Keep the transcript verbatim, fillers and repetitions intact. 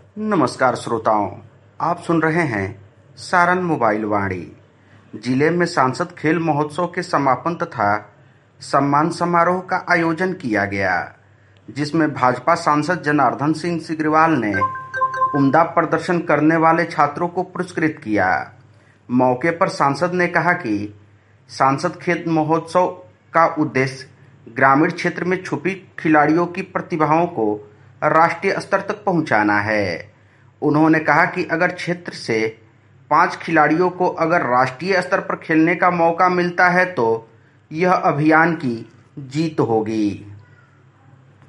नमस्कार श्रोताओं, आप सुन रहे हैं सारण मोबाइल वाणी। जिले में सांसद खेल महोत्सव के समापन तथा सम्मान समारोह का आयोजन किया गया, जिसमें भाजपा सांसद जनार्दन सिंह सिग्रीवाल ने उम्दा प्रदर्शन करने वाले छात्रों को पुरस्कृत किया। मौके पर सांसद ने कहा कि सांसद खेल महोत्सव का उद्देश्य ग्रामीण क्षेत्र में छुपी खिलाड़ियों की प्रतिभाओं को राष्ट्रीय स्तर तक पहुंचाना है। उन्होंने कहा कि अगर क्षेत्र से पांच खिलाड़ियों को अगर राष्ट्रीय स्तर पर खेलने का मौका मिलता है तो यह अभियान की जीत होगी।